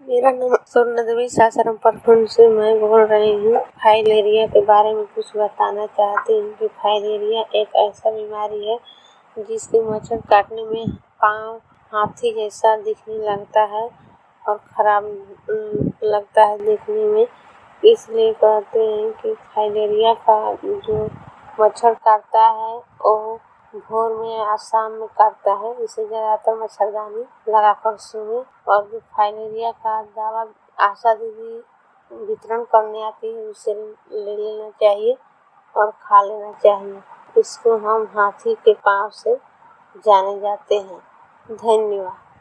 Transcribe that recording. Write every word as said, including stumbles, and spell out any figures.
मेरा नाम सोना देवी सासाराम प्रखंड से मैं बोल रही हूँ। फाइलेरिया के बारे में कुछ बताना चाहती हूँ कि फाइलेरिया एक ऐसा बीमारी है जिसके मच्छर काटने में पाँव हाथी जैसा दिखने लगता है और खराब लगता है देखने में। इसलिए कहते हैं कि फाइलेरिया का जो मच्छर काटता है वो भोर में या शाम में काटता है। इसे ज़्यादातर मच्छरदानी लगाकर सोएं। और जो फाइलेरिया का दवा आशा दीदी वितरण करने आती है उसे ले लेना चाहिए और खा लेना चाहिए। इसको हम हाथी के पाँव से जाने जाते हैं। धन्यवाद।